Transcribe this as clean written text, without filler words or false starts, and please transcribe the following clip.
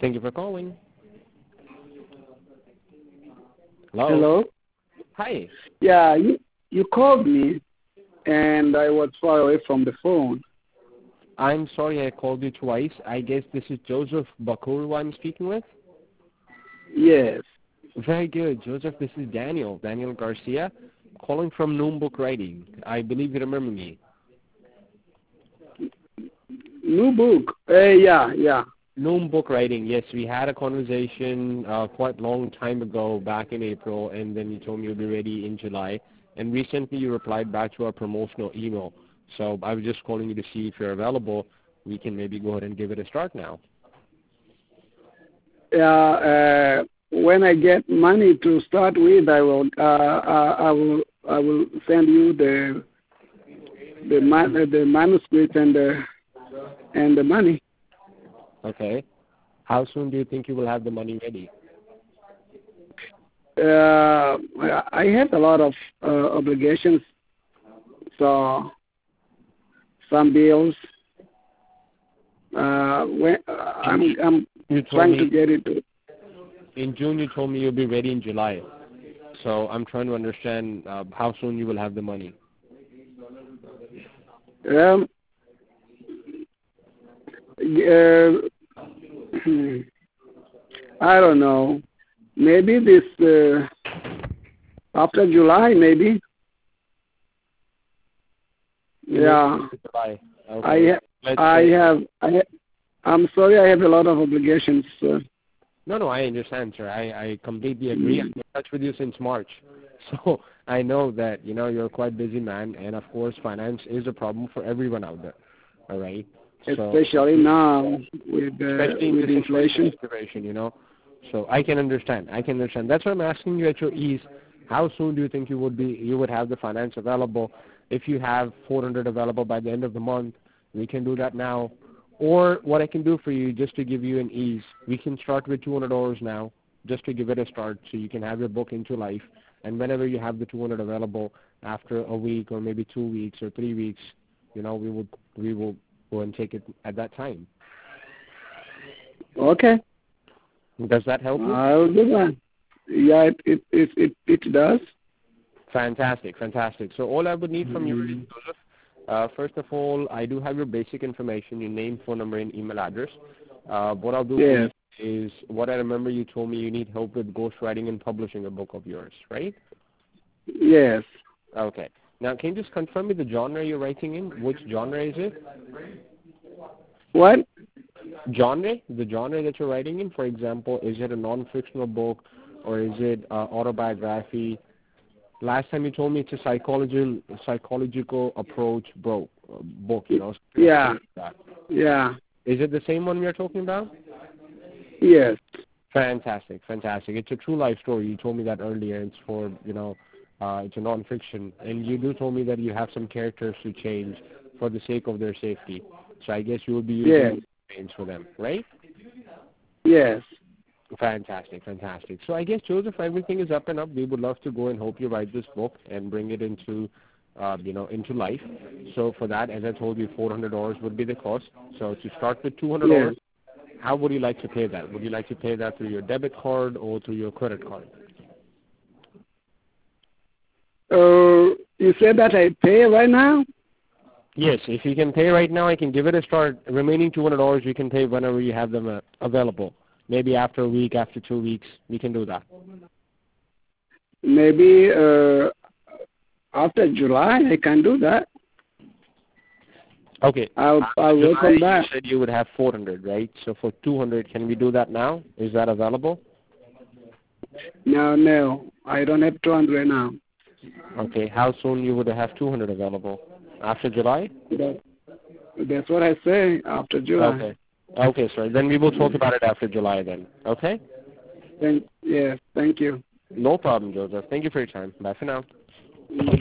Thank you for calling. Hello. Hello? Hi. Yeah, you called me, and I was far away from the phone. I'm sorry I called you twice. I guess this is Joseph Bakur who I'm speaking with? Yes. Very good. Joseph, this is Daniel Garcia, calling from Noon Book Writing. I believe you remember me. New book? Yeah. Noon Book Writing, yes. We had a conversation quite a long time ago, back in April, and then you told me you'll be ready in July. And recently you replied back to our promotional email. So I was just calling you to see if you're available. We can maybe go ahead and give it a start now. Yeah. When I get money to start with, I will send you the manuscript and the money. Okay. How soon do you think you will have the money ready? I have a lot of obligations, so some bills. I'm trying to get it. In June, you told me you'll be ready in July. So I'm trying to understand how soon you will have the money. I don't know. Maybe this after July, maybe. Yeah. July. Okay. I'm sorry, I have a lot of obligations. No, I understand, sir. I completely agree. I'm in touch with you since March. So I know that, you're a quite busy man, and of course finance is a problem for everyone out there. All right? Especially now with inflation. So I can understand. That's why I'm asking you at your ease, how soon do you think you would have the finance available? If you have 400 available by the end of the month, we can do that now. Or what I can do for you, just to give you an ease, we can start with $200 now, just to give it a start, so you can have your book into life. And whenever you have the 200 available, after a week or maybe 2 weeks or 3 weeks, we will go and take it at that time. Okay. Does that help you? I'll do that. Yeah, it does. Fantastic. So all I would need from you is, Joseph, first of all, I do have your basic information, your name, phone number, and email address. What I'll do for you is, what I remember you told me you need help with ghostwriting and publishing a book of yours, right? Yes. Okay. Now, can you just confirm me the genre you're writing in? Which genre is it? What? Genre? The genre that you're writing in, for example, is it a non-fictional book or is it autobiography? Last time you told me it's a psychological approach book, Yeah. Yeah. Is it the same one we are talking about? Yes. Fantastic. It's a true life story. You told me that earlier. It's for, it's a non-fiction. And you do told me that you have some characters to change for the sake of their safety. So I guess you will be using names for them, right? Yes. Fantastic. So I guess, Joseph, everything is up and up. We would love to go and help you write this book and bring it into, into life. So for that, as I told you, $400 would be the cost. So to start with $200, how would you like to pay that? Would you like to pay that through your debit card or through your credit card? You said that I pay right now? Yes, if you can pay right now, I can give it a start. Remaining $200, you can pay whenever you have them available. Maybe after a week, after 2 weeks, we can do that. Maybe after July, I can do that. Okay. I'll work on that. You said you would have 400, right? So for 200, can we do that now? Is that available? No, I don't have 200 now. Okay. How soon you would have 200 available? After July? That's what I say, after July. Okay, sir. Then we will talk about it after July then. Okay? Thank you. No problem, Joseph. Thank you for your time. Bye for now.